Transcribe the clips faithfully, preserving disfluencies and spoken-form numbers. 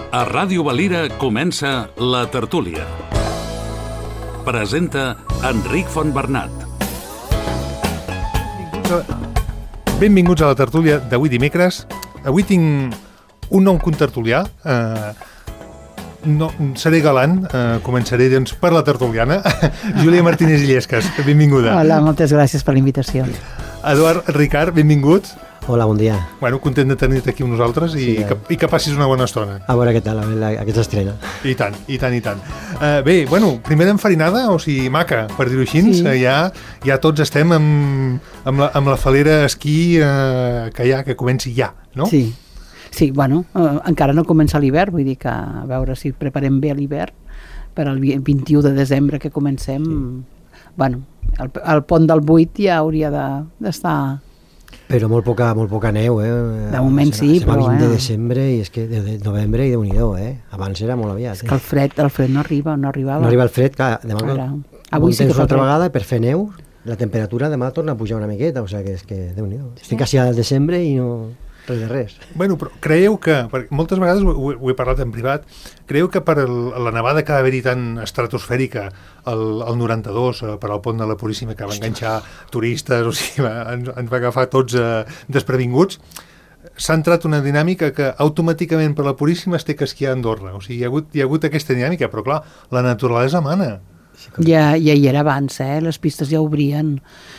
A Ràdio Valira comença La Tertúlia. Presenta Enric Fontbernat. Benvinguts a, benvinguts a La Tertúlia d'avui dimecres. Avui tinc un nou contertulià. Eh, no, seré galant. Eh, començaré doncs, per la tertuliana. Júlia Martínez Illescas, benvinguda. Hola, moltes gràcies per la invitació. Eduard Ricart, benvingut. Hola, bon dia. Bueno, content de tenir-te aquí amb nosaltres i, sí, eh? que, i que passis una bona estona. A veure què tal, a veure aquesta estrena. I tant, i tant, i tant. Uh, bé, bueno, primera enfarinada, o sigui, maca, per dir-ho així. Sí. Uh, ja, ja tots estem amb, amb, la, amb la falera esquí uh, que ja, que comenci ja, no? Sí, sí, bueno, uh, encara no comença l'hivern, vull dir que a veure si preparem bé l'hivern per al vint-i-u de desembre que comencem. Sí. Bueno, el, el pont del vuit ja hauria de, d'estar... Però molt poca, molt poca neu, eh? De moment serà, sí, serà però... vint eh? de desembre i és que de, de novembre i Déu-n'hi-do, eh? Abans era molt aviat. És que el fred, el fred no arriba, no arribava. No arriba el fred, clar, demà Ara, avui sí que una altra fred. vegada per fer neu, la temperatura demà torna a pujar una miqueta, o sigui que és que Déu-n'hi-do. Sí. Estic quasi al desembre i no... res de res. Bueno, però creieu que, perquè moltes vegades ho, ho, ho he parlat en privat, creieu que per el, la nevada que va haver-hi tan estratosfèrica el, el noranta-dos, per al pont de la Puríssima, que va enganxar turistes, o sigui, va, ens, ens va agafar tots eh, desprevinguts, s'ha entrat una dinàmica que automàticament per la Puríssima es té que esquiar a Andorra. O sigui, hi ha hagut, hi ha hagut aquesta dinàmica, però clar, la naturalesa mana. Ja, ja hi era abans, eh? Les pistes ja obrien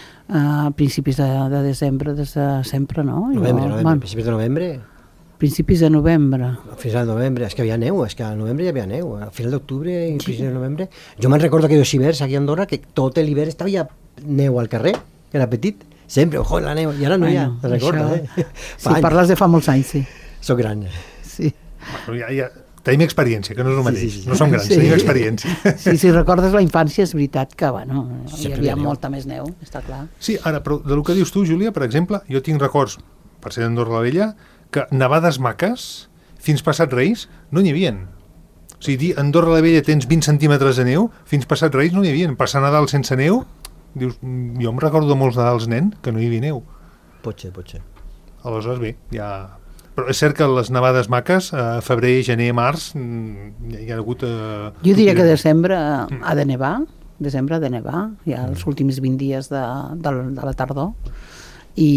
a principis de, de desembre, des de sempre, no? Novembre, jo, novembre, bueno, principis de novembre. Principis de novembre. Fins al novembre, és que hi havia neu, és que al novembre hi havia neu, al final d'octubre i principis de novembre. Jo me'n recordo aquells hiverns aquí a Andorra que tot l'hivern estava ja neu al carrer, que era petit, sempre, ojo, la neu, i ara no bueno, hi ha, te'n recordes, eh? Sí, anys. Parles de fa molts anys, sí. Soc gran. Sí. Bueno, ja, ja... Tenim experiència, que no és el mateix. Sí, sí, sí. No som grans, sí. Tenim experiència. Sí, si recordes la infància, és veritat que, bueno, hi havia neu. molta més neu, està clar. Sí, ara, però del que dius tu, Júlia, per exemple, jo tinc records, per ser d'Andorra la Vella, que nevades maques, fins passat Reis, no n'hi havien. O sigui, dir Andorra la Vella tens vint centímetres de neu, fins passat Reis no n'hi havien. Passar Nadal sense neu, dius, jo em recordo de molts Nadals nen que no hi havia neu. Pot ser, pot ser. Aleshores, bé, ja... Però és cert que les nevades maques, a febrer, gener, març, hi ha hagut... Eh, jo diria que desembre ha de nevar, desembre ha de nevar, ja els últims vint dies de, de, de la tardor, i,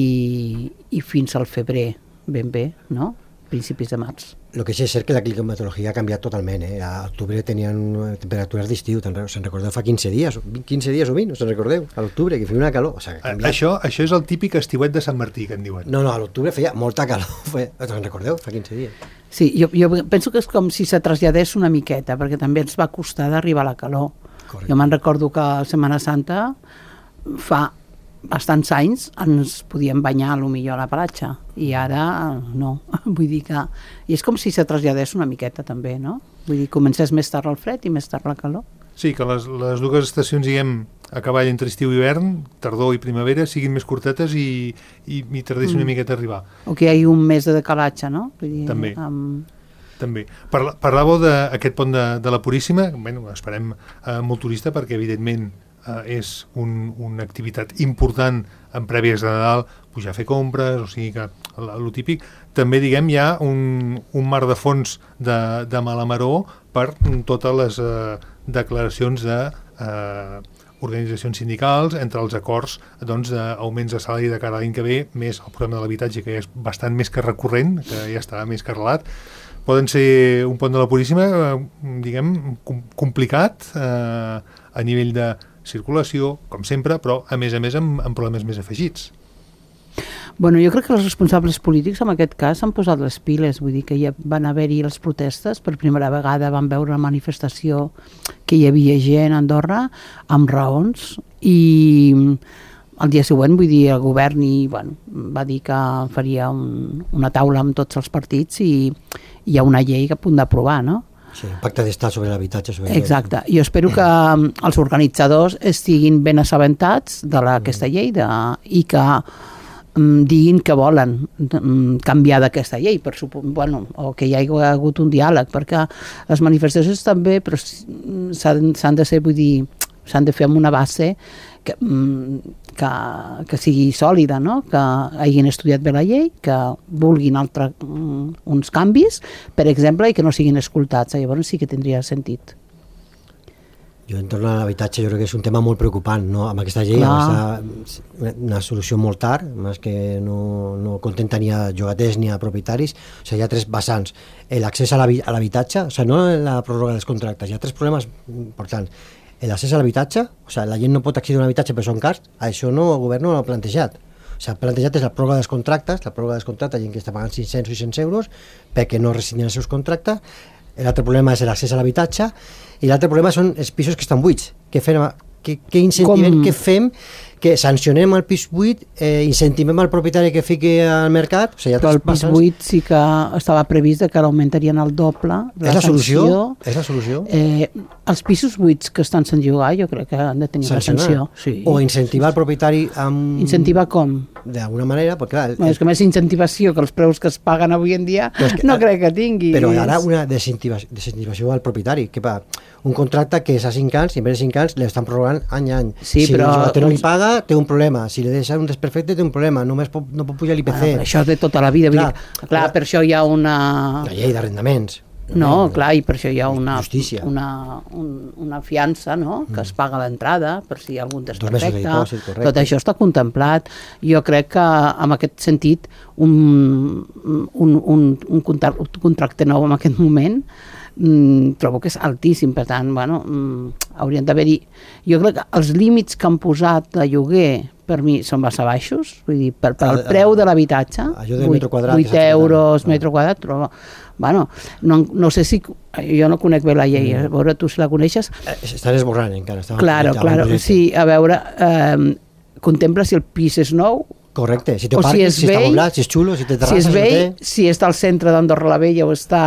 i fins al febrer, ben bé, no? Principis de març. El que sí és cert que la climatologia ha canviat totalment, eh? A octubre tenien temperatures d'estiu, se'n recordeu fa quinze dies, quinze dies o vint, se'n recordeu? A l'octubre, que feia una calor. O sigui, ha canviat. Això, això és el típic estiuet de Sant Martí, que en diuen. No, no, a l'octubre feia molta calor, se'n recordeu? Fa quinze dies. Sí, jo, jo penso que és com si se traslladés una miqueta, perquè també ens va costar d'arribar a la calor. Correcte. Jo me'n recordo que a Setmana Santa fa bastants anys ens podíem banyar a lo millor a la platja i ara no, vull dir que i és com si se traslladés una miqueta també, no? Vull dir, comencés més tard el fred i més tard la calor. Sí, que les, les dues estacions, diguem, a cavall entre estiu i hivern, tardor i primavera, siguin més curtetes i, i, i tardés una mm. miqueta a arribar. O que hi hagi un mes de decalatge, no? Vull dir, també, amb... també. Parla, parlàveu d'aquest pont de, de la Puríssima, bueno, esperem eh, molt turista perquè evidentment Uh, és un, una activitat important en prèvies de Nadal, pujar a fer compres, o sigui que el típic. També, diguem, hi ha un, un mar de fons de, de mala maror per totes les uh, declaracions de uh, organitzacions sindicals, entre els acords doncs, d'augments de salari de cara a l'any que ve, més el problema de l'habitatge, que és bastant més que recurrent, que ja està més que arrelat. Poden ser un pont de la Puríssima, uh, diguem, com, complicat uh, a nivell de circulació, com sempre, però a més a més amb, amb problemes més afegits. Bueno, jo crec que els responsables polítics en aquest cas han posat les piles, vull dir que ja van haver-hi les protestes, per primera vegada van veure una manifestació que hi havia gent a Andorra amb raons i el dia següent, vull dir, el govern i, bueno, va dir que faria un, una taula amb tots els partits i hi ha una llei a punt d'aprovar, no? Sí, un pacte d'estat sobre l'habitatge. Sobre Exacte. Jo espero que els organitzadors estiguin ben assabentats d'aquesta llei de, i que um, diguin que volen um, canviar d'aquesta llei, per supos, bueno, o que hi ha hagut un diàleg, perquè les manifestacions també però s'han de ser, vull dir, s'han de fer amb una base que, que, que sigui sòlida, no? Que hagin estudiat bé la llei, que vulguin altre, uns canvis, per exemple, i que no siguin escoltats. Llavors sí que tindria sentit. Jo en torno a l'habitatge, jo crec que és un tema molt preocupant, no? Amb aquesta llei, amb aquesta, una solució molt tard, més que no, no contenta ni a llogaters ni a propietaris. O sigui, hi ha tres vessants. L'accés a l'habitatge, o sigui, no la pròrroga dels contractes, hi ha tres problemes importants. L'accés a l'habitatge, o sigui, la gent no pot accedir a un habitatge però són cars, això no, el govern no l'ha plantejat. O sigui, el plantejat és la pròrroga dels contractes, la pròrroga dels contractes, gent que està pagant cinc-cents o sis-cents euros perquè no rescindin els seus contractes. L'altre problema és l'accés a l'habitatge i l'altre problema són els pisos que estan buits. Què fem? Què, què incentivem? Com... Què fem? Que sancionem el pis buit, eh, incentivem al propietari que fiqui al mercat. O sigui, però el pis buit sí que estava previst que l'augmentarien al doble. És la solució? És la solució? Eh, els pisos buits que estan sense llogar jo crec que han de tenir una sanció. Sí. O incentivar el propietari amb... Incentivar com? D'alguna manera, perquè clar... No, és que més incentivació que els preus que es paguen avui en dia que, no crec que tingui. Però hi haurà una desincentivació, desincentivació al propietari. Que va, un contracte que és a cinc anys, i en vez de cinc anys l'estan prorrogant any a any. Sí, si però... el no li paga, té un problema. Si li deixa un desperfecte, té un problema. Només pot, no pot pujar l'I P C. Ah, això és de tota la vida. Clar, clar, clar, per això hi ha una... La llei d'arrendaments. No, clar, i per això hi ha una, una, un, una fiança, no?, que es paga a l'entrada, per si hi ha algun desperfecte. Dipòsit, tot això està contemplat. Jo crec que, en aquest sentit, un, un, un, un contracte nou en aquest moment mm, trobo que és altíssim, per tant, bueno, mm, haurien d'haver-hi... Jo crec que els límits que han posat de lloguer per mi són massa baixos, vull dir, per, per el preu de l'habitatge, vuit euros metre quadrat, però bueno, no, no sé si... Jo no conec bé la llei, a veure tu si la coneixes. Estan esborrant encara. Claro, claro, sí, a veure, eh, contempla si el pis és nou, correcte, si té parc, si, si està poblat, si és xulo, si té terrassa, si és vell, si, té... si està al centre d'Andorra la Vella o està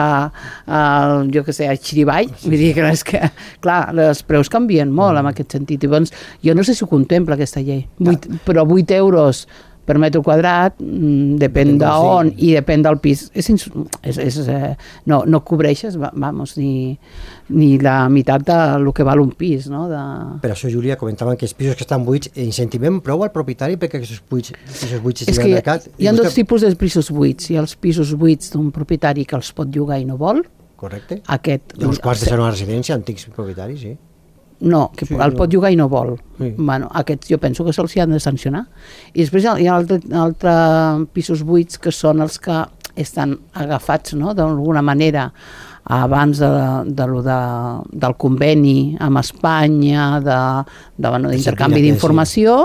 al, jo que sé, a Xirivall, sí, vull dir que és que, clar, els preus canvien molt mm. en aquest sentit, i doncs jo no sé si ho contempla aquesta llei, vuit, però vuit euros per metre quadrat, mm, depèn d'on sí. I depèn del pis, és, és, és, eh, no, no cobreixes, vamos, ni, ni la meitat del que val un pis, no? De... Per això, Júlia, comentaven que els pisos que estan buits incentivem prou al propietari perquè aquests buits, pisos buits és que hi ha, hi ha dos tipus de pisos buits. Hi ha els pisos buits d'un propietari que els pot llogar i no vol. Correcte. Aquest, I uns quants de ser una residència, antics propietaris, sí. No, que sí, el pot llogar i no vol. Sí. Bueno, aquests jo penso que se'ls han de sancionar. I després hi ha altres altre pisos buits que són els que estan agafats, no?, d'alguna manera abans de, de, de, de, del conveni amb Espanya, de, de, bueno, d'intercanvi d'informació,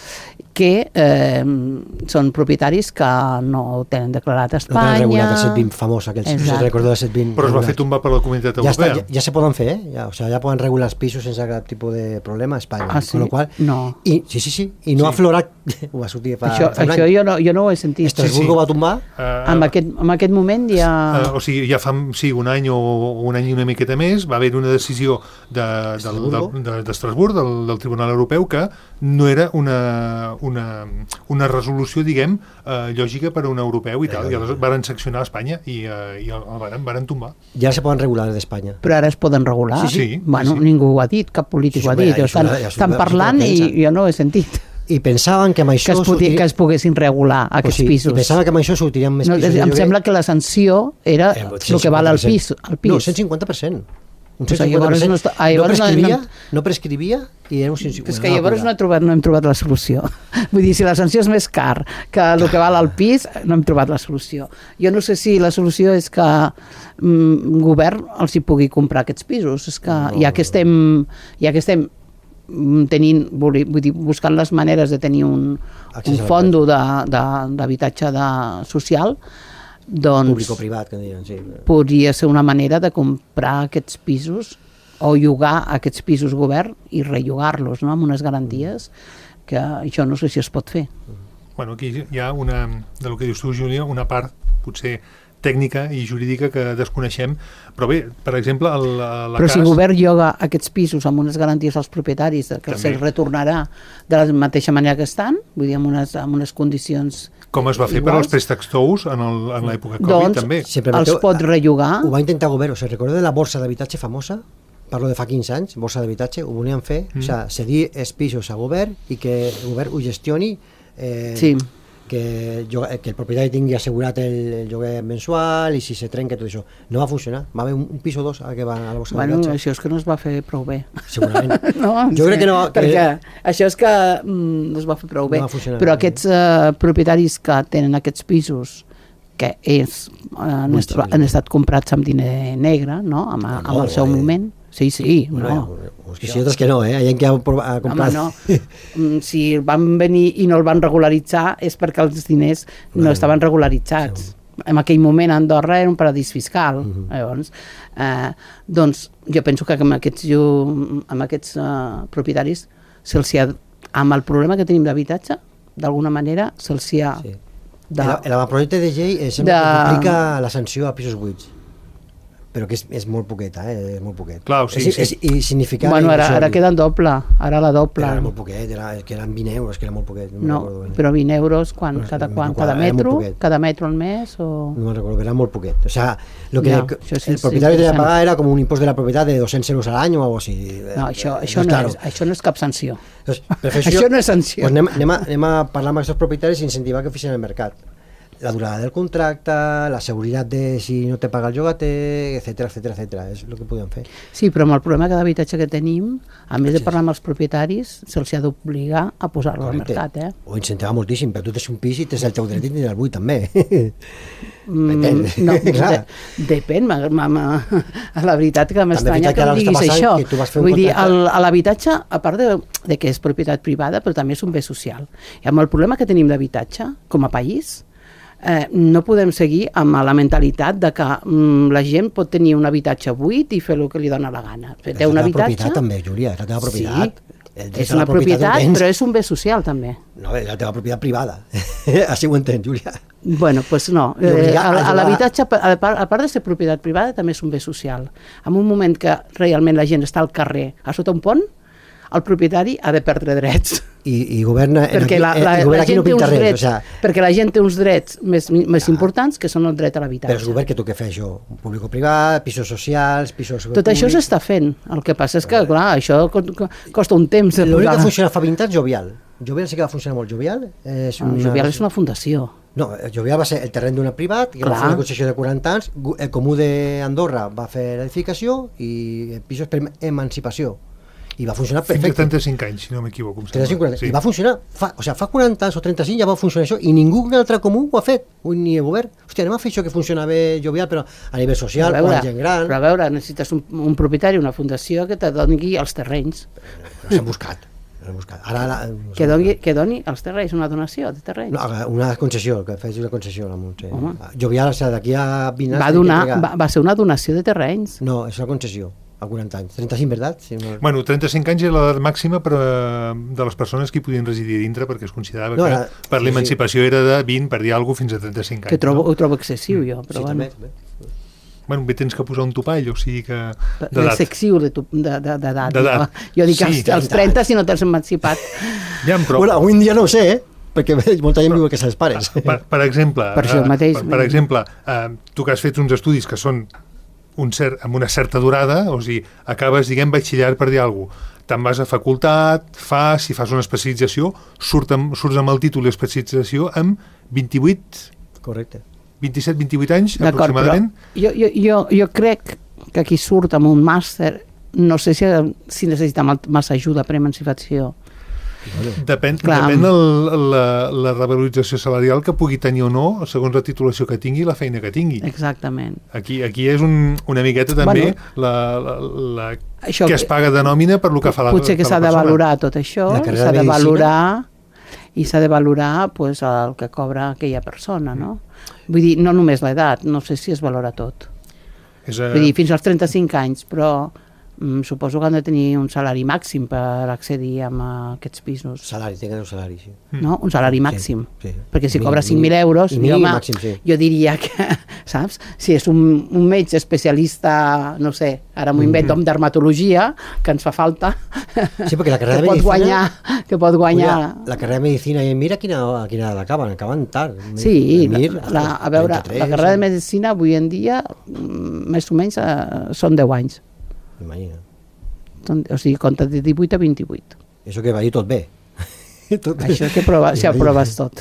que eh, són propietaris que no tenen declarat a Espanya. No tenen regulat el set vint famós, aquells pisos, si recordo del set vint. Però es va fer tombar per la Comunitat ja Europea. Està, ja, ja se poden fer, eh? Ja, o sea, ja poden regular els pisos sense cap tipus de problema a Espanya. Ah, sí? Con lo qual, no. I, sí, sí, sí, i no sí. ha aflorat, ho va sortir fa, això, fa un això any. jo no, jo no ho he sentit. Estrasburgo sí, sí. va tombar? Uh, en, aquest, en aquest moment ja... Uh, o sigui, ja fa sí, un any o un any i una miqueta més va haver una decisió d'Estrasburg, de, de, de, del, del Tribunal Europeu, que no era una, una, una resolució, diguem, eh, lògica per a un europeu i tal, i aleshores van seccionar Espanya i, eh, i el, el van, van tombar. Ja se poden regular d'Espanya. Però ara es poden regular? Sí, sí. Bueno, sí, sí. Ningú ho ha dit, cap polític sí, ho ha dit. Ja, estan ja, ja, estan ja, parlant i jo no ho he sentit. I pensaven que amb això... Que es, poti, que es poguessin regular aquests o sigui, pisos. I pensaven que amb això sortirien més no, pisos de em lloguer. sembla que la sanció era eh, el que val al pis, al pis. No, cent cinquanta per cent. Un cent cinquanta per cent. No, està, ah, no, prescrivia, no, no prescrivia i era un cent cinquanta per cent. És que llavors no, he trobat, no hem trobat la solució. Vull dir, si la sanció és més car que el que val al pis, no hem trobat la solució. Jo no sé si la solució és que un mm, govern els hi pugui comprar aquests pisos. És que no, ja que estem... Ja que estem tenint, vull dir, buscant les maneres de tenir un, un fondo d'habitatge social, doncs público-privat, que diuen, sí. Podria ser una manera de comprar aquests pisos o llogar aquests pisos govern i rellogar-los, no?, amb unes garanties que això no sé si es pot fer. Bueno, aquí hi ha una, de lo que dius tu, Júlia, una part potser tècnica i jurídica que desconeixem, però bé, per exemple el, la però cas... si el govern lloga aquests pisos amb unes garanties als propietaris que se'ls retornarà de la mateixa manera que estan, vull dir, amb unes, amb unes condicions com es va fer iguals. Per als préstecs tous en l'època Covid, doncs, també. Doncs els pot rellogar. Ho va intentar el govern, o sigui, recorda de la borsa d'habitatge famosa? parlo de fa quinze anys, borsa d'habitatge, ho volien fer, mm. o sigui, cedir els pisos a govern i que el govern ho gestioni, eh, sí. que, que el propietari tingui assegurat el, el lloguer mensual i si se trenca tot això. No va funcionar, va haver un, un pis o dos que va a la borsa bueno, d'habitatge. Això és que no es va fer prou bé. Segurament. no, jo crec que no... Que... Perquè això és que mm, no es va fer prou bé. No va funcionar, però no. aquests uh, propietaris que tenen aquests pisos que és, uh, han, est han estat comprats amb diner negre, no? amb, no, amb el seu eh. moment. Sí, sí, bueno, no. Pues que si altres que no, eh? Hi ha que ha comprat... Home, no. Si van venir i no el van regularitzar és perquè els diners no, no estaven regularitzats. Sí. En aquell moment Andorra era un paradís fiscal. Uh -huh. Llavors, eh, doncs jo penso que amb aquests, amb aquests uh, propietaris se'ls ha, amb el problema que tenim d'habitatge, d'alguna manera se'ls ha... Sí. De, el avantprojecte de llei eh, sembla de... que duplica la sanció a pisos buits, però que és, és molt poqueta, eh? És molt poquet. Clar, sí, és, sí. És, és insignificant. Bueno, ara, ara queden doble, ara la doble. Era molt poquet, era, que eren vint euros, que era molt poquet. No, no però vint euros quan, no, cada, quan, cada metro, cada metro al mes o... No me'n recordo, era molt poquet. O sea, lo que no, el, sí, el propietari tenia que pagar era com un impost de la propietat de doscientos euros al any o algo així. No, això, això, no, claro. és, això no és cap sanció. Entonces, això, això no és sanció. Pues anem, anem, a, anem a parlar amb aquests propietaris i incentivar que fixen el mercat. La durada del contracte, la seguretat de si no te paga el llogater, etcètera, etcètera, etcètera. És el que podem fer. Sí, però amb el problema d'habitatge que tenim, a més de parlar amb els propietaris, se'ls ha d'obligar a posar-lo al mercat. Eh? O incentivar moltíssim, però tu tens un pis i tens el teu dret i tens el buit també. Mm, no, de, depèn, ma, ma, ma, la veritat que m'estranya que, que em diguis això. Vull dir, l'habitatge, a part de, de que és propietat privada, però també és un bé social. I amb el problema que tenim d'habitatge, com a país, Eh, no podem seguir amb la mentalitat de que mm, la gent pot tenir un habitatge buit i fer el que li dona la gana. Té un habitatge... propietat també, Júlia, és la teva propietat. Sí, és una propietat, propietat però és un bé social també. No, és la teva propietat privada. Així ho entens, Júlia. Bueno, doncs pues no. Eh, l'habitatge, a part, a part de ser propietat privada, també és un bé social. En un moment que realment la gent està al carrer a sota un pont, el propietari ha de perdre drets. I, i governa, perquè aquí, la, la, eh, la gent no té uns res, drets, o sea, perquè la gent té uns drets més, més ah, importants que són el dret a l'habitatge. Però el govern que tu què fes això? Públic o privat, pisos socials, pisos... Tot públic. Això s'està fent. El que passa és que, clar, això costa un temps. L'únic que funciona fa vint anys, Jovial. Jovial sí que va funcionar molt. Jovial és una... Jovial és una fundació. No, Jovial va ser el terreny d'una privat, que clar. Va fer una concessió de quaranta anys, el Comú d'Andorra va fer l'edificació i pisos per emancipació. I va funcionar perfecte. Fins a trenta-cinc anys, si no m'equivoco. Sí. I va funcionar, fa, o sigui, fa quaranta anys o trenta-cinc ja va funcionar això i ningú altre comú ho ha fet, ni el govern. Hòstia, anem a fer això que funciona bé Jovial, però a nivell social, veure, o a gent gran... Però a veure, necessites un, un propietari, una fundació que te doni els terrenys. No s'han buscat. No buscat. Ara, la, no que, doni, que doni els terrenys, una donació de terrenys. No, una concessió, que fes una concessió. La Montse. Jovial, o sigui, d'aquí a vint anys... Va, donar, va, va ser una donació de terrenys. No, és una concessió. A quaranta anys. trenta-cinc, ¿verdad? Sí, no... Bueno, trenta-cinc anys era l'edat màxima per, de les persones que hi podien residir dintre, perquè es considerava no, que era, per l'emancipació sí, sí. era de vint, per dir alguna cosa, fins a trenta-cinc anys. Que trobo, no? Ho trobo excessiu, jo, però sí, bueno. També, també. Bueno, bé, tens que posar un topall, o sigui que... d'edat. Excessiu d'edat. D'edat. Jo dic sí, als, als trenta si no t'has emancipat. Ja, però... Bueno, avui en dia no ho sé, eh? Perquè molta gent viu que se'ls pares. Per, per exemple, per, això mateix, per, per exemple eh, tu que has fet uns estudis que són un cert, amb una certa durada, o sigui, acabes, diguem, batxiller per dir alguna cosa, te'n vas a facultat, fas, si fas una especialització, surt amb, surts amb el títol d'especialització amb vint-i-vuit... Correcte. vint-i-set vint-i-vuit anys, aproximadament. Jo, jo, jo, jo crec que qui surt amb un màster, no sé si, si necessita massa ajuda per emancipació. Depèn, depèn el, la, la revalorització salarial que pugui tenir o no, segons la titulació que tingui i la feina que tingui. Exactament. Aquí, aquí és un, una miqueta també bueno, la, la, la que, que es paga de nòmina per lo que fa la, potser que s'ha de valorar tot això, s'ha de valorar i s'ha de valorar pues, el que cobra aquella persona, no? Vull dir, no només l'edat, no sé si es valora tot. És a... Vull dir, fins als trenta-cinc anys, però Mm, suposo que han de tenir un salari màxim per accedir a aquests pisos. Salari, tenen un salari, sí. No? Un salari màxim. Sí, sí. Perquè si cobra cinc mil euros, i home, màxim, sí. Jo diria que, saps? Si és un, un metge especialista, no sé, ara m'ho invento amb dermatologia, que ens fa falta, sí, perquè la carrera que, de pot medicina, guanyar, que pot guanyar... Ulla, la carrera de medicina, i mira quina, quina edat acaben, acaben tard. Sí, Mir, la, a veure, trenta-tres, la carrera de medicina avui en dia, més o menys, uh, són deu anys. Imagina. O sigui, compta de divuit a vint-i-vuit. Això que va dir tot bé. Tot això que prova, ja proves tot.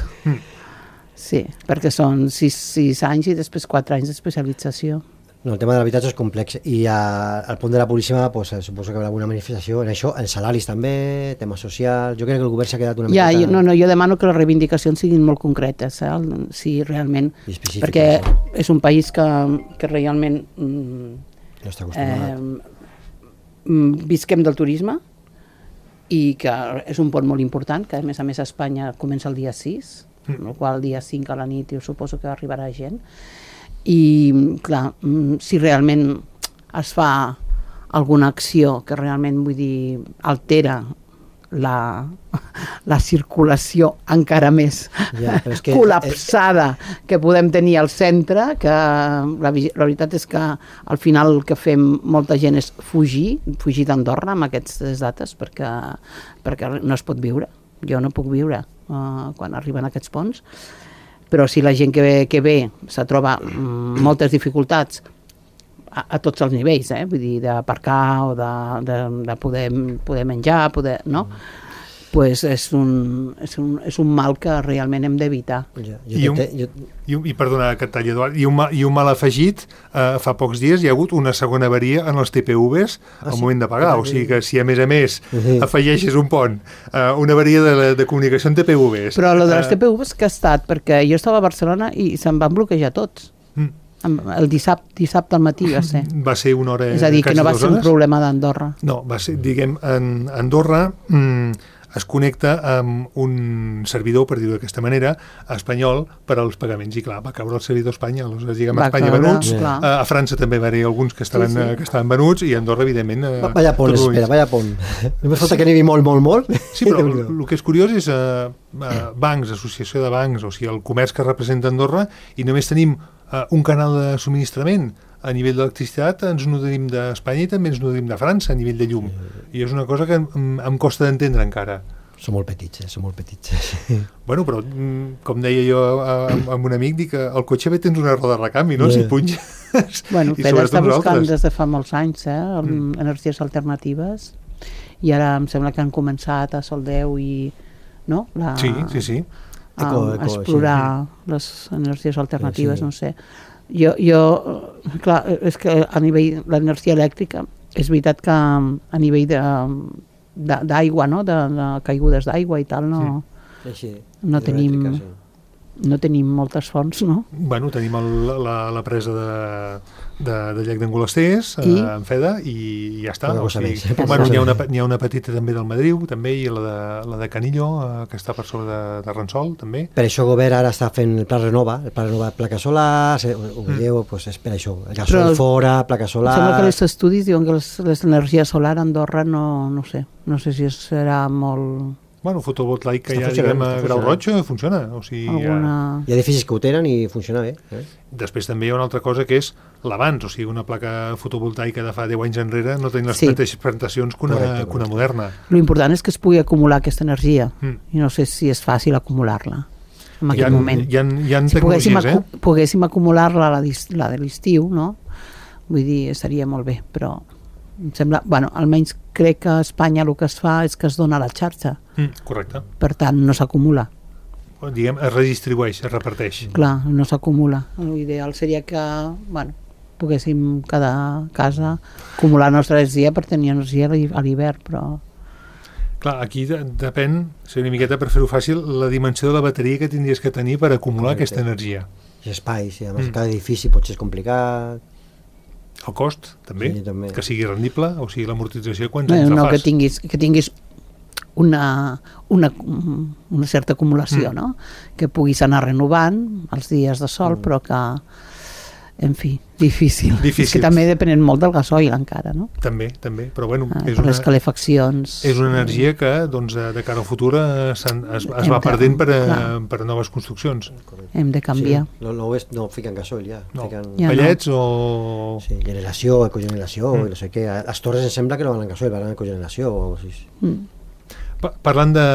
Sí, perquè són sis, sis anys i després quatre anys d'especialització. No, el tema de l'habitatge és complex i a, al punt de la Puríssima pues, suposo que hi haurà alguna manifestació en això, en salaris també, temes socials. Jo crec que el govern s'ha quedat una ja, miqueta... Jo, no, no, jo demano que les reivindicacions siguin molt concretes, eh? Sí, realment, perquè és un país que, que realment mm, no està acostumat. Eh, visquem del turisme i que és un pont molt important, que a més a més a Espanya comença el dia sis, mm. el qual el dia cinc a la nit jo suposo que arribarà gent. I, clar, si realment es fa alguna acció que realment, vull dir, altera la, la circulació encara més ja, que col·lapsada és... que podem tenir al centre, que la, la veritat és que al final el que fem molta gent és fugir, fugir d'Andorra amb aquestes dates, perquè, perquè no es pot viure. Jo no puc viure uh, quan arriben aquests ponts. Però si la gent que ve, que ve se troba mm, moltes dificultats a, a tots els nivells, eh? Vull dir, d'aparcar o de, de, de poder, poder menjar, poder, no? Pues és un, és, un, és un mal que realment hem d'evitar. Ja, I, un, jo... i, i perdona que et talli, Eduard, i un, mal, i un mal afegit, eh, fa pocs dies hi ha hagut una segona avaria en els T P Vs al ah, sí? moment de pagar, o sigui que si a més a més uh-huh. afegeixes un pont, eh, una avaria de, de comunicació en T P Vs... Però el de les T P Vs que ha estat, perquè jo estava a Barcelona i se'n van bloquejar tots. Mm. El dissabte, dissabte al matí va ser. Va ser una hora... És a dir, que no va ser un problema d'Andorra. No, va ser, diguem, en Andorra... Mm, es connecta amb un servidor, per dir-ho d'aquesta manera, espanyol per als pagaments. I clar, va caure el servidor a Espanya, aleshores diguem a Espanya caure, venuts, yeah. a, a França també va haver alguns que estaven, sí, sí. que estaven venuts, i a Andorra, evidentment... Va, vaya pont, espera, vaya pont. Només falta que n'hi molt, molt, molt. Sí, però el, el que és curiós és uh, uh, bancs, associació de bancs, o sigui, el comerç que representa Andorra, i només tenim uh, un canal de subministrament. A nivell d'electricitat ens nodrim d'Espanya i també ens nodrim de França a nivell de llum. I és una cosa que em, em costa d'entendre encara. Són molt petits, eh? Són molt petits. Bueno, però com deia jo amb, amb un amic, dic que al cotxe bé tens una roda de recanvi, no? Sí. Si punges... Bueno, Pere està buscant des de fa molts anys, eh? El, mm. energies alternatives, i ara em sembla que han començat a Soldeu i... No? La, sí, sí, sí. A, eco, eco, a explorar sí, sí. les energies alternatives, sí. no sé... Jo, jo, clar, és que a nivell de l'energia elèctrica és veritat que a nivell de, de, d'aigua, no? de, de caigudes d'aigua i tal, no, sí, sí. no tenim sí. no tenim moltes fonts, no? Bueno, tenim el, la, la presa de, de, de Llac d'en Golesters, I? Eh, en Feda, i ja està. O sigui, bueno, n'hi ha, una, n'hi ha una petita també del Madriu, també, i la de, la de Canillo, eh, que està per sobre de, de Ransol, també. Per això el govern ara està fent el Pla Renova, el Pla Renova de placa solar, ho veieu, mm. pues és per això. El gasol Però, fora, placa solar... Sembla que els estudis diuen que les, les energies solar a Andorra no, no sé, no sé si serà molt... Bueno, fotovoltaica ja, diguem, a Grau Roig funciona. O sigui, Alguna... ja... Hi ha edificis que ho tenen i funciona bé. Eh? Després també hi ha una altra cosa que és l'abans, o sigui, una placa fotovoltaica de fa deu anys enrere no tenia les sí. mateixes prestacions que una, correcte, que una moderna. L'important és que es pugui acumular aquesta energia, mm. i no sé si és fàcil acumular-la en aquest hi ha, moment. Hi ha, hi ha si tecnologies, poguéssim, eh? poguéssim acumular-la la, la de l'estiu, no? Vull dir, estaria molt bé, però... Em sembla, bueno, almenys crec que a Espanya el que es fa és que es dona a la xarxa. Mm, correcte. Per tant, no s'acumula. Diguem, es redistribueix, es reparteix. Clar, no s'acumula. L'ideal seria que, bueno, poguéssim cada casa acumular la nostra energia per tenir energia a l'hivern, però... Clar, aquí de, depèn, si una miqueta per fer-ho fàcil, la dimensió de la bateria que tindries que tenir per acumular correcte. Aquesta energia. I espais, i a més mm. cada edifici pot ser complicat... El cost, també, sí, també, que sigui rendible, o sigui, l'amortització, quants no, anys la no, fas? Que tinguis, que tinguis una, una, una certa acumulació, mm. no? Que puguis anar renovant els dies de sol, mm. però que, en fi, difícil. difícil. És que també depenent molt del gasoil encara, no? També, també, però bueno... Ah, és per una, les calefaccions... És una energia que, doncs, de cara al futur es, es, es va perdent per a, per a noves construccions. Hem de canviar. Sí, no, no, és, no fiquen gasoil ja. No, fiquen... ja pellets no. o... Sí, generació, ecogeneració, mm. no sé què. A les torres em sembla que no van en gasoil, van en ecogeneració o així. Mm. Pa parlant de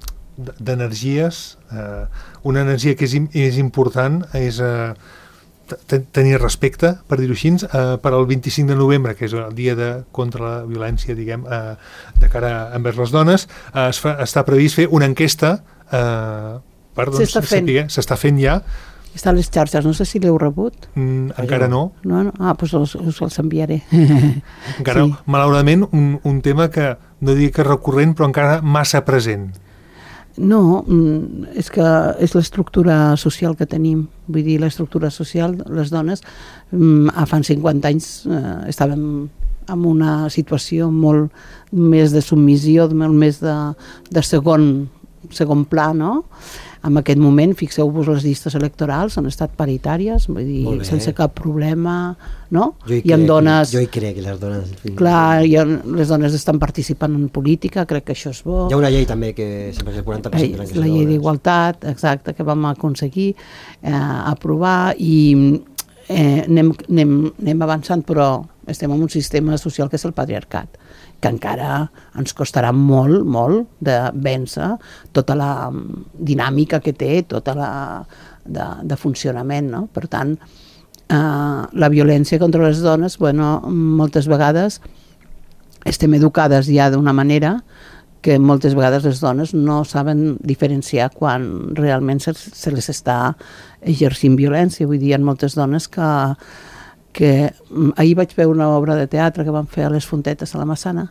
d'energies, eh, una energia que és, és important és... Eh, tenir respecte, per dir-ho així, eh, per al vint-i-cinc de novembre, que és el dia de, contra la violència, diguem, eh, de cara envers les dones, eh, es fa, està previst fer una enquesta eh, per, doncs, s'està fent. saber, s'està fent ja. Està a les xarxes, no sé si l'heu rebut. Mm, encara no. no, no? Ah, doncs us, us els enviaré. Encara, sí. Malauradament, un, un tema que no dic que és recurrent, però encara massa present. No, és que és l'estructura social que tenim. Vull dir, l'estructura social, les dones, fa cinquanta anys eh, estàvem en una situació molt més de submissió, molt més de, de segon, segon pla, no? En aquest moment, fixeu-vos, les llistes electorals han estat paritàries, vull dir, sense cap problema, no? Jo hi, I en crec, dones, jo hi crec que les dones... Clar, i en, les dones estan participant en política, crec que això és bo. Hi ha una llei també que sempre és el quaranta per cent de la llei d'igualtat, exacte, que vam aconseguir eh, aprovar i eh, anem, anem, anem avançant, però estem en un sistema social que és el patriarcat, que encara ens costarà molt, molt de vèncer tota la dinàmica que té, tota la de, de funcionament, no? Per tant, eh, la violència contra les dones, bueno, moltes vegades estem educades ja d'una manera que moltes vegades les dones no saben diferenciar quan realment se, se les està exercint violència. Vull dir, hi ha moltes dones que que ahir vaig veure una obra de teatre que van fer a les Fontetes a la Massana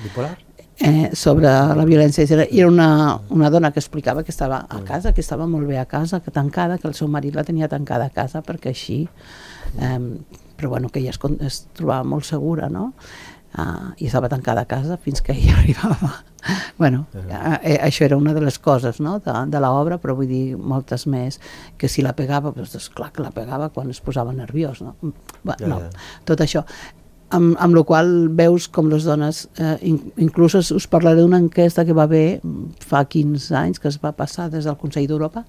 eh, sobre la violència. Era una, una dona que explicava que estava a casa, que estava molt bé a casa, que tancada, que el seu marit la tenia tancada a casa perquè així, eh, però bueno, que ella es, es trobava molt segura, no? Uh, i estava tancada a casa fins que ella arribava. Bueno, uh, eh, això era una de les coses, no? de, de l'obra, però vull dir moltes més, que si la pegava, doncs clar que la pegava quan es posava nerviós, no? Bueno, no, tot això. Amb, amb la qual veus com les dones, eh, inclús us parlaré d'una enquesta que va haver fa quinze anys, que es va passar des del Consell d'Europa,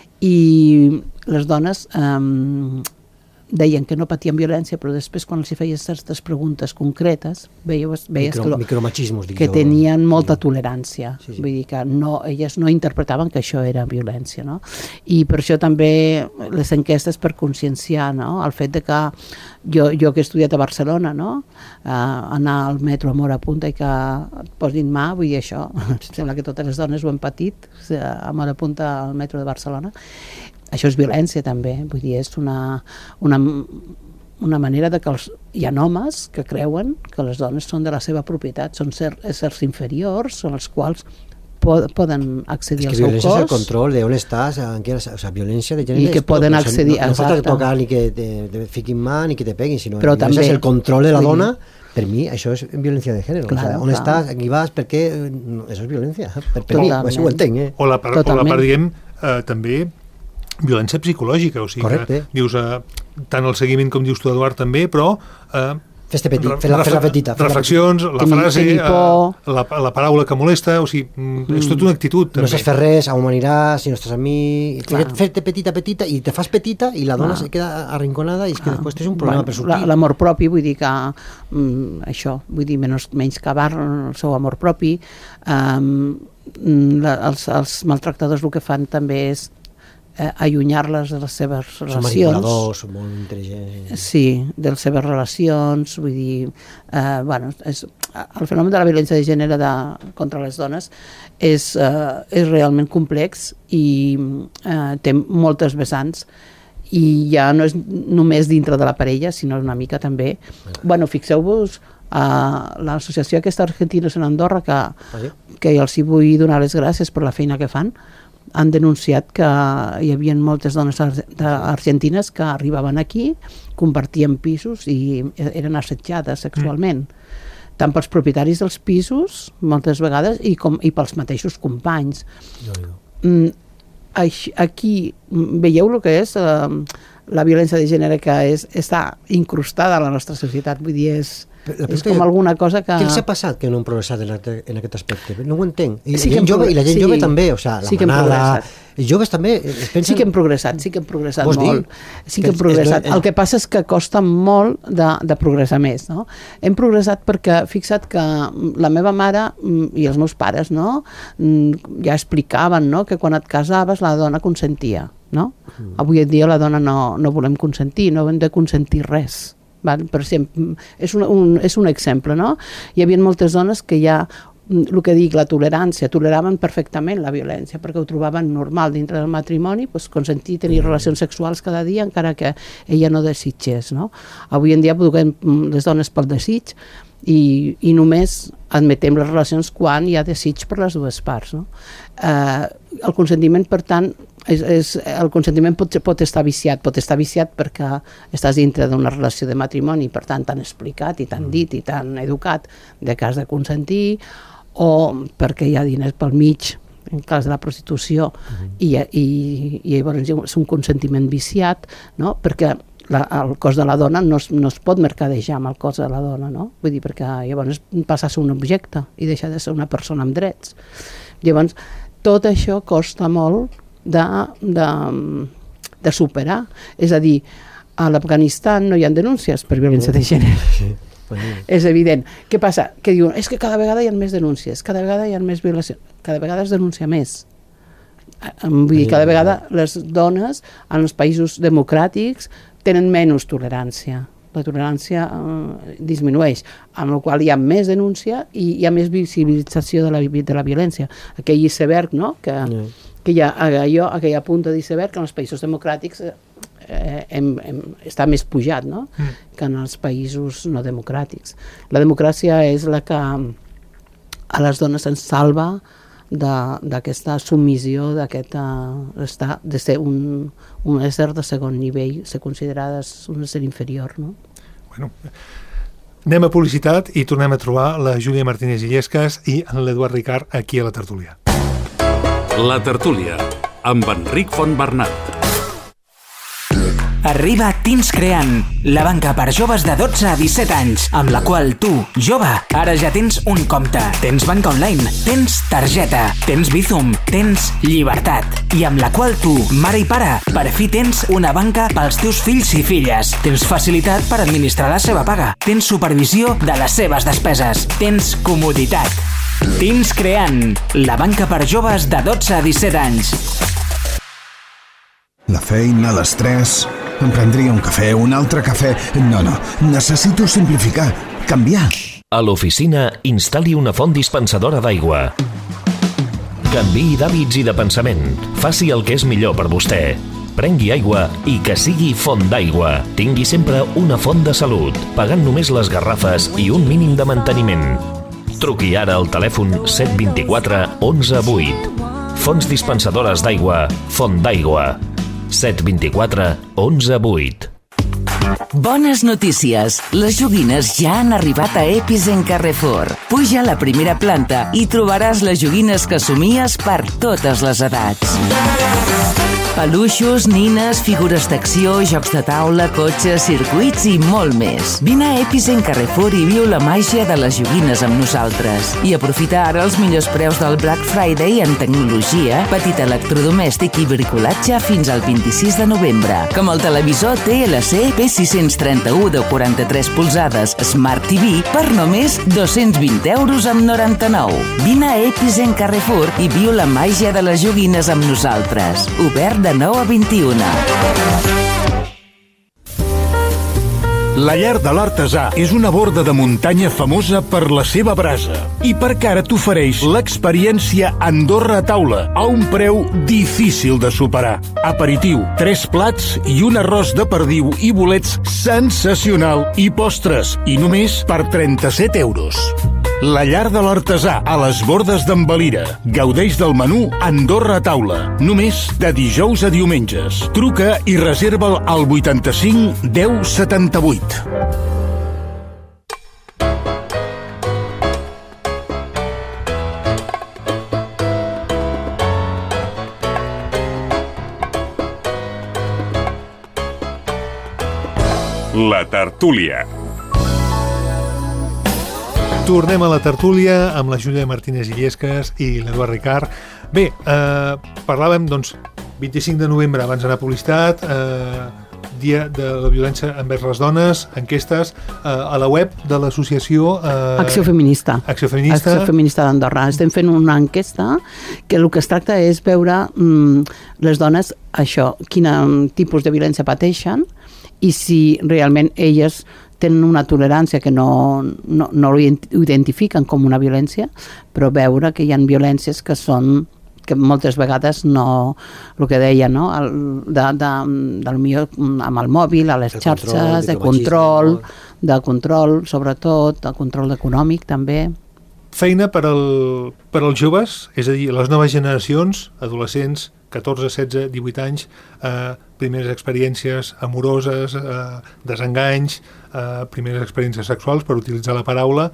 i les dones eh, deien que no patien violència, però després quan els hi feies certes preguntes concretes veies, veies Micro, que, lo, micromachismos, que jo. tenien molta tolerància, sí, sí. Vull dir que no, elles no interpretaven que això era violència, no? I per això també les enquestes per conscienciar, no? El fet de que jo, jo que he estudiat a Barcelona, no? Uh, anar al metro amb hora punta i que et posin mà, vull dir això, sembla que totes les dones ho han patit, amb hora punta al metro de Barcelona. Això és violència també, vull dir, és una, una, una manera de que els, hi ha homes que creuen que les dones són de la seva propietat, són ser, éssers inferiors, són els quals pod, poden accedir al seu cos. És que violència és el control de on estàs, en què, o sea, violència de gènere. I que poden accedir, no, no falta tocar ni que te, te fiquin mà ni que te peguin, sinó però també és el control de la dona. Per mi això és violència de gènere. Clar, o sea, on clar. estàs, aquí vas, per què? Això és violència. Per, per mi, això ho entenc. Eh? O la part, o la part diguem, eh, també violència psicològica, o sigui, correcte. Que dius, eh, tant el seguiment com dius tu, Eduard, també, però eh, Fes-te petit, fes la, fes la petita. Fes reflexions, la, la frase, eh, la, la paraula que molesta, o sigui, mm. és tota una actitud. També. No saps fer res, on aniràs, si no estàs amb mi... Fer-te petita, petita, i te fas petita, i la dona Clar. Se queda arrinconada, i és que Clar. Després tens un problema bueno, per sortir. L'amor propi, vull dir que mm, això, vull dir, menys, menys cavar el seu amor propi. Um, la, els, els maltractadors el que fan també és eh, allunyar-les de les seves són relacions. Són manipuladors, són molt intel·ligents. Sí, de les seves relacions, vull dir, eh, bueno, és, el fenomen de la violència de gènere de, contra les dones és, eh, és realment complex i eh, té moltes vessants i ja no és només dintre de la parella, sinó una mica també. Bueno, fixeu-vos, Uh, l'associació aquesta Argentinos en Andorra que, ah, sí? que els hi vull donar les gràcies per la feina que fan, han denunciat que hi havia moltes dones argentines que arribaven aquí, compartien pisos i eren assetjades sexualment, mm. tant pels propietaris dels pisos moltes vegades i, com, i pels mateixos companys. Jo, jo. Mm, aquí veieu el que és uh, la violència de gènere que és, està incrustada a la nostra societat, vull dir, és és com alguna cosa que... Què els ha passat que no han progressat en, en aquest aspecte? No ho entenc. I, sí la, gent jove, I la gent sí, jove també, o sigui, la sí manada... Els joves també es pensen... Sí que hem progressat, sí que hem progressat Vols molt. Dir? Sí que hem progressat. El que passa és que costa molt de, de progressar més, no? Hem progressat perquè, fixa't que la meva mare i els meus pares, no? Ja explicaven, no?, que quan et casaves la dona consentia. no? Mm. Avui en dia la dona no, no volem consentir, no hem de consentir res. Val? Per exemple, és un, un, és un exemple, no? Hi havia moltes dones que ja, el que dic, la tolerància, toleraven perfectament la violència, perquè ho trobaven normal dintre del matrimoni, doncs, consentir tenir relacions sexuals cada dia, encara que ella no desitgés, no? Avui en dia eduquem les dones pel desig, i, i només admetem les relacions quan hi ha desig per les dues parts, no? Eh, el consentiment, per tant, és, és, el consentiment pot, pot estar viciat, pot estar viciat perquè estàs dintre d'una relació de matrimoni, per tant, t'han explicat i t'han dit i t'han educat de que has de consentir, o perquè hi ha diners pel mig, en cas de la prostitució, uh-huh. i, i, i llavors és un consentiment viciat, no? Perquè la, el cos de la dona no es, no es pot mercadejar amb el cos de la dona, no? Vull dir, perquè llavors passa a ser un objecte i deixa de ser una persona amb drets. Llavors, tot això costa molt de, de, de superar. És a dir, a l'Afganistan no hi ha denúncies per violència de gènere. Sí. És evident. Què passa? Que diuen, és que cada vegada hi ha més denúncies, cada vegada hi ha més violació, cada vegada es denuncia més. Vull dir, cada vegada les dones en els països democràtics tenen menys tolerància. La tolerància eh, disminueix, amb la qual hi ha més denúncia i hi ha més visibilització de la, de la violència. Aquell iceberg, no?, que, que hi ha allò, aquella punta d'iceberg que en els països democràtics eh, hem, hem, està més pujat, no?, mm. que en els països no democràtics. La democràcia és la que a les dones ens salva d'aquesta submissió, d'aquest estar, de ser un, un ésser de segon nivell, ser considerades un ésser inferior, no? Bueno, anem a publicitat i tornem a trobar la Júlia Martínez Illescas i l'Eduard Ricart aquí a la tertúlia. La tertúlia, amb Enric Fontbernat. Arriba Teens Creant, la banca per joves de dotze a disset anys, amb la qual tu, jove, ara ja tens un compte, tens banca online, tens targeta, tens Bizum, tens llibertat, i amb la qual tu, mare i pare, per fi tens una banca pels teus fills i filles, tens facilitat per administrar la seva paga, tens supervisió de les seves despeses, tens comoditat. Teens Creant, la banca per joves de dotze a disset anys. La feina, l'estrès... Em prendria un cafè, un altre cafè... No, no, necessito simplificar, canviar. A l'oficina, instal·li una font dispensadora d'aigua. Canviï d'hàbits i de pensament. Faci el que és millor per vostè. Prengui aigua i que sigui font d'aigua. Tingui sempre una font de salut, pagant només les garrafes i un mínim de manteniment. Truqui ara al telèfon set dos quatre onze vuit. Fonts dispensadores d'aigua, Font d'Aigua. set dos quatre onze vuit. Bones notícies! Les joguines ja han arribat a Episen Carrefour. Puja a la primera planta i trobaràs les joguines que somies per totes les edats. Peluixos, nines, figures d'acció, jocs de taula, cotxes, circuits i molt més. Vine a Episen Carrefour i viu la màgia de les joguines amb nosaltres. I aprofita ara els millors preus del Black Friday en tecnologia, petit electrodomèstic i bricolatge fins al vint-i-sis de novembre. Com el televisor T L C P sis cents trenta-u de quaranta-tres polzades Smart T V per només dos-cents vint euros amb noranta-nou. Vine a Episen Carrefour i viu la màgia de les joguines amb nosaltres. Obert de nou a vint-i-una. La Llar de l'Artesà és una borda de muntanya famosa per la seva brasa i perquè ara t'ofereix l'experiència Andorra a taula a un preu difícil de superar. Aperitiu, tres plats i un arròs de perdiu i bolets sensacional i postres, i només per trenta-set euros. La Llar de l'Artesà, a les Bordes d'en Valira. Gaudeix del menú Andorra a taula, només de dijous a diumenges. Truca i reserva'l al vuitanta-cinc deu setanta-vuit. La tertúlia. Tornem a la tertúlia amb la Júlia Martínez Illescas i l'Eduard Ricart. Bé, eh, parlàvem, doncs, vint-i-cinc de novembre abans d'anar a publicitat, eh, Dia de la Violència envers les Dones, enquestes eh, a la web de l'associació eh, Acció Feminista. Acció Feminista. Acció Feminista d'Andorra. Estem fent una enquesta que el que es tracta és veure mm, les dones, això, quin tipus de violència pateixen i si realment elles tenen una tolerància que no, no, no ho identifiquen com una violència, però veure que hi ha violències que són que moltes vegades no, el que deia, no? El, de, de, del millor amb el mòbil, a les el xarxes, control, de control, de control, sobretot, de control econòmic també. Feina per, el, per als joves, és a dir, les noves generacions, adolescents, catorze, setze, divuit anys, eh, primeres experiències amoroses, eh, desenganys, eh, primeres experiències sexuals, per utilitzar la paraula,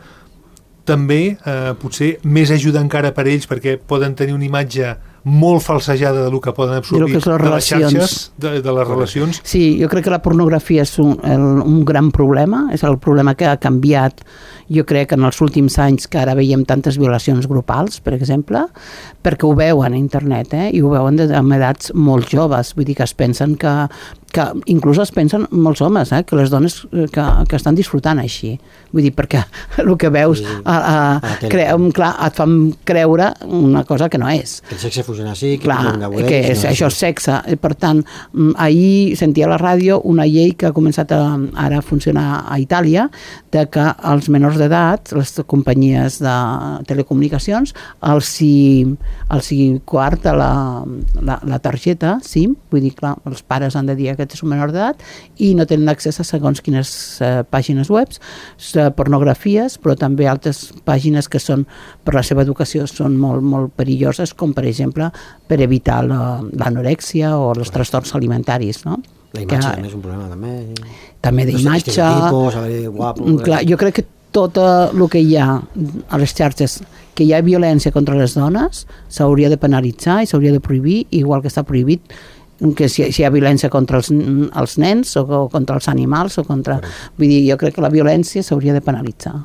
també eh, potser més ajuda encara per ells perquè poden tenir una imatge molt falsejada del que poden absorbir que les de les xarxes, de, de les relacions. Sí, jo crec que la pornografia és un, el, un gran problema, és el problema que ha canviat, jo crec, en els últims anys, que ara veiem tantes violacions grupals, per exemple, perquè ho veuen a internet, eh? I ho veuen des amb edats molt joves, vull dir que es pensen que, que inclús es pensen molts homes, eh? Que les dones que, que estan disfrutant així, vull dir, perquè el que veus a, a, a cre, clar, et fan creure una cosa que no és. Que el sexe funciona així, que, clar, veure, que és, no això és sexe. Per tant, ahir sentia a la ràdio una llei que ha començat a, ara a funcionar a Itàlia, de que els menors d'edat, les companyies de telecomunicacions, els hi, els hi coarta la, la, la targeta SIM, vull dir, clar, els pares han de dir que és un menor d'edat i no tenen accés a segons quines eh, pàgines webs, eh, pornografies, però també altres pàgines que són, per la seva educació, són molt, molt perilloses, com per exemple per evitar l'anorèxia o els trastorns alimentaris, no? La imatge que, també és un problema, també. També d'imatge. Guapo. Clar, jo crec que tot el que hi ha a les xarxes, que hi ha violència contra les dones, s'hauria de penalitzar i s'hauria de prohibir, igual que està prohibit que si, si hi ha violència contra els, els nens o, o contra els animals o contra... Vull dir, jo crec que la violència s'hauria de penalitzar.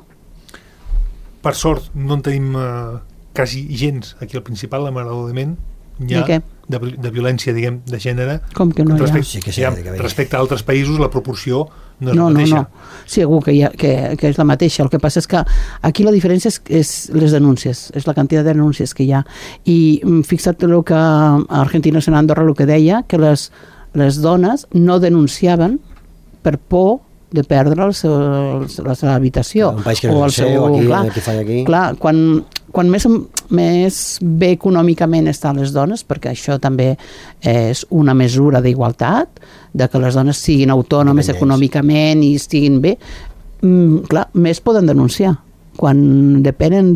Per sort, no en tenim eh, quasi gens aquí al Principat, la malauradament, hi ha de, de, de violència, diguem, de gènere. Com que no hi ha? Respecte, sí que sí, ha, respecte a altres països, la proporció no és no, la mateixa. No, no, segur que, hi ha, que, que és la mateixa. El que passa és que aquí la diferència és, és les denúncies, és la quantitat de denúncies que hi ha. I fixa't el que a Argentina en Andorra el que deia, que les, les dones no denunciaven per por de perdre el seu, la seva habitació. Un país que o no el sé, seu, o aquí, clar, aquí fa aquí. Clar, quan, quan més, més bé econòmicament estan les dones, perquè això també és una mesura d'igualtat, de que les dones siguin autònomes econòmicament i estiguin bé, mm, clar, més poden denunciar. Quan depenen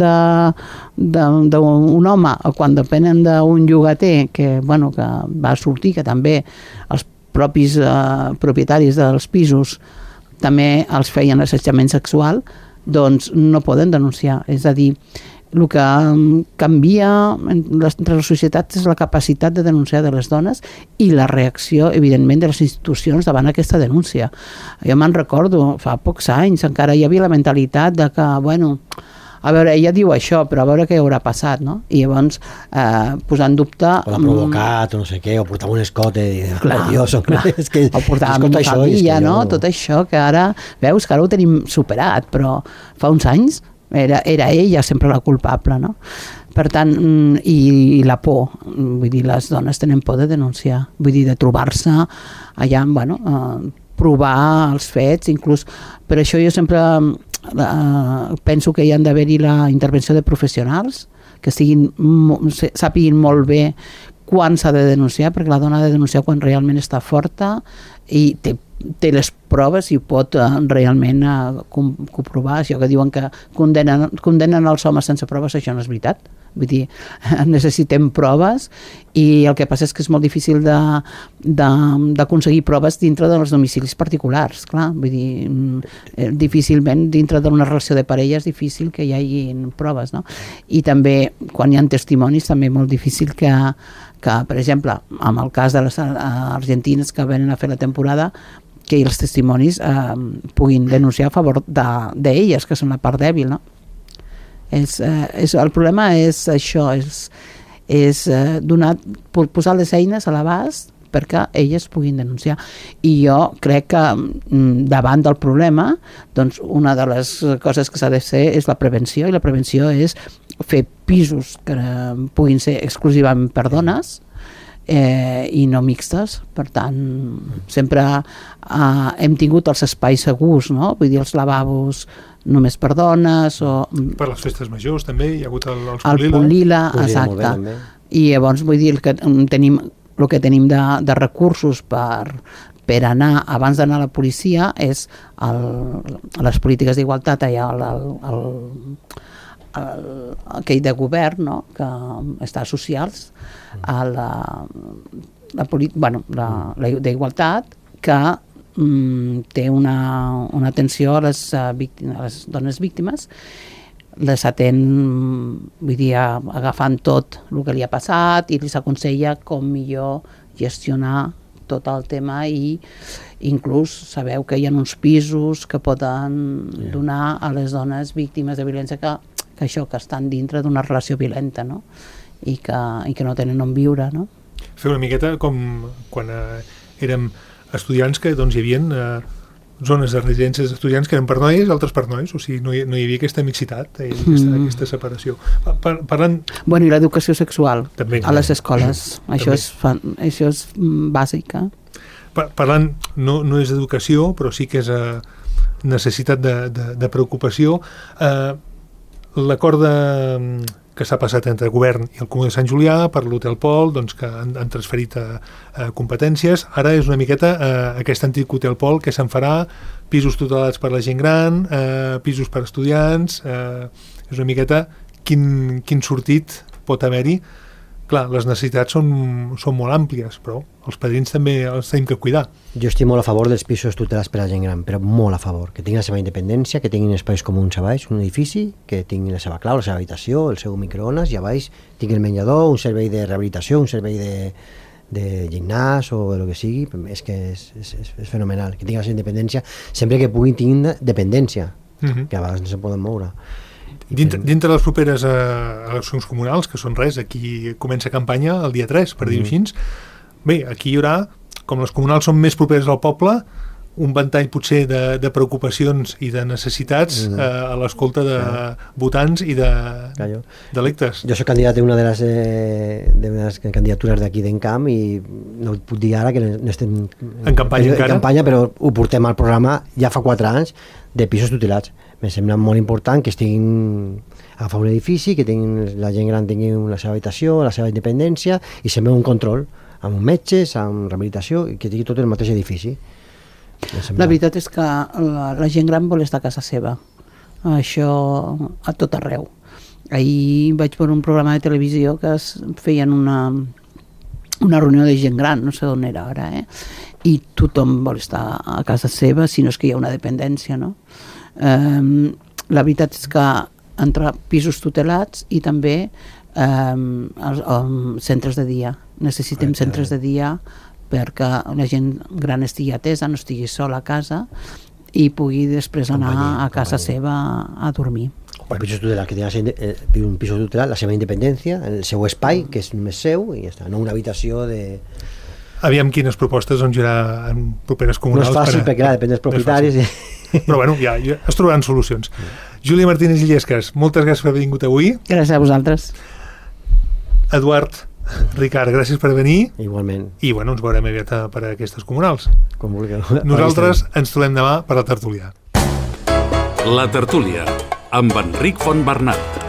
d'un de, de home o quan depenen d'un llogater que, bueno, que va sortir, que també els propis eh, propietaris dels pisos també els feien assetjament sexual, doncs no poden denunciar. És a dir, el que canvia entre les societats és la capacitat de denunciar de les dones i la reacció, evidentment, de les institucions davant aquesta denúncia. Jo me'n recordo, fa pocs anys encara hi havia la mentalitat de que, bueno, a veure, ella diu això, però a veure què haurà passat, no? I llavors, eh, posar en dubte... O l'ha provocat, o no sé què, o portava un escote, i, clar, oh, Dios, clar. És que, o portava una família, no? Jo... Tot això que ara, veus que ara ho tenim superat, però fa uns anys era, era ella sempre la culpable, no? Per tant, i, i la por, vull dir, les dones tenen por de denunciar, vull dir, de trobar-se allà, bueno, eh, provar els fets, inclús, per això jo sempre... Uh, penso que hi ha d'haver-hi la intervenció de professionals que siguin, sàpiguin molt bé quan s'ha de denunciar, perquè la dona ha de denunciar quan realment està forta i té, té les proves i pot uh, realment uh, comprovar això que diuen que condenen, condenen els homes sense proves, això no és veritat. Vull dir, necessitem proves i el que passa és que és molt difícil de, de, d'aconseguir proves dintre dels domicilis particulars, clar, vull dir, difícilment dintre d'una relació de parella és difícil que hi hagi proves, no? I també quan hi ha testimonis també molt difícil que, que per exemple, amb el cas de les argentines que venen a fer la temporada, que els testimonis eh, puguin denunciar a favor d'elles, de, que són la part dèbil, no? És, eh, és, el problema és això, és, és eh, donar, posar les eines a l'abast perquè elles puguin denunciar. I jo crec que davant del problema, doncs una de les coses que s'ha de fer és la prevenció, i la prevenció és fer pisos que puguin ser exclusivament per dones, Eh, i no mixtes. Per tant, sempre eh, hem tingut els espais segurs, no? Vull dir, els lavabos només per dones o... Per les festes majors també hi ha hagut el, els el punt lila, exacte. Bé, i llavors vull dir que tenim el que tenim de, de recursos per, per anar, abans d'anar a la policia, és el, les polítiques d'igualtat allà al, al, al, al, aquell de govern, no? Que està socials, a la, la, bueno, la, la d'igualtat, que mm, té una, una atenció a les, uh, víctimes, a les dones víctimes, les atén, vull dir, agafant tot el que li ha passat i li s'aconsella com millor gestionar tot el tema, i inclús sabeu que hi ha uns pisos que poden donar a les dones víctimes de violència que, que això, que estan dintre d'una relació violenta, no? I que, i que no tenen on viure, no? Fer una miqueta com quan eh, érem estudiants, que doncs hi havia eh, zones de residències d'estudiants que eren per noies, altres per nois, o sigui, no hi, no hi havia aquesta mixitat, eh, aquesta, mm. aquesta separació. Par parlant... Bueno, i l'educació sexual també, a les escoles, això, és, això és bàsic. Eh? Pa parlant, no, no és d'educació, però sí que és eh, necessitat de, de, de preocupació. Eh, L'acord de... que s'ha passat entre el govern i el Comú de Sant Julià per l'Hotel Pol, doncs, que han, han transferit a, a competències. Ara és una miqueta eh, aquest antic Hotel Pol que se'n farà, pisos tutelats per la gent gran, eh, pisos per estudiants, eh, és una miqueta quin, quin sortit pot haver-hi. Clar, les necessitats són, són molt àmplies, però els padrins també els tenim que cuidar. Jo estic molt a favor dels pisos tutelats per a la gent gran, però molt a favor, que tinguin la seva independència, que tinguin espais comuns a baix, un edifici, que tinguin la seva clau, la seva habitació, el seu microones, i a baix tinguin el menjador, un servei de rehabilitació, un servei de, de gimnàs o el que sigui. És que és, és, és fenomenal, que tinguin la seva independència, sempre que puguin tinguin dependència, uh-huh. que a vegades no se poden moure. Dintre, dintre de les properes eh, eleccions comunals, que són res, aquí comença campanya el dia tres, per mm. dir-ho així. Bé, aquí hi haurà, com les comunals són més properes al poble, un ventall potser de, de preocupacions i de necessitats mm. eh, a l'escolta de Claro. votants i d'electes. Jo soc candidat d'una de les, eh, de les candidatures d'aquí d'Encamp i no puc dir ara que no estem en campanya, en, en campanya, però ho portem al programa ja fa quatre anys de pisos tutelats. Me sembla molt important que estiguin a favor de l'edifici, que tinguin, la gent gran tingui la seva habitació, la seva independència, i sempre un control amb metges, amb rehabilitació, i que tingui tot el mateix edifici. La veritat és que la, la gent gran vol estar a casa seva, això a tot arreu. Ahir vaig veure un programa de televisió que es feien una, una reunió de gent gran, no sé on era ara, eh? I tothom vol estar a casa seva, si no és que hi ha una dependència, no? Um, la veritat és que entre pisos tutelats i també um, els, um, centres de dia. Necessitem okay. centres de dia perquè la gent gran estigui atesa, no estigui sola a casa i pugui després anar a casa seva a dormir. Un piso tutelat, que tingui un piso tutelat, la seva independència, el seu espai, que és només seu, i ja està, no una habitació de... Aviam quines propostes doncs, hi haurà en properes comunals. No és fàcil, per a... perquè clar, depèn dels propietaris. No però bueno, ja, ja es trobaran solucions. Sí. Júlia Martínez Illescas, moltes gràcies per haver vingut avui. Gràcies a vosaltres. Eduard, Ricard, gràcies per venir. Igualment. I bueno, ens veurem aviat per a aquestes comunals. Com vulgueu. Nosaltres ens trobem demà per la tertúlia. La tertúlia, amb Enric Fontbernat.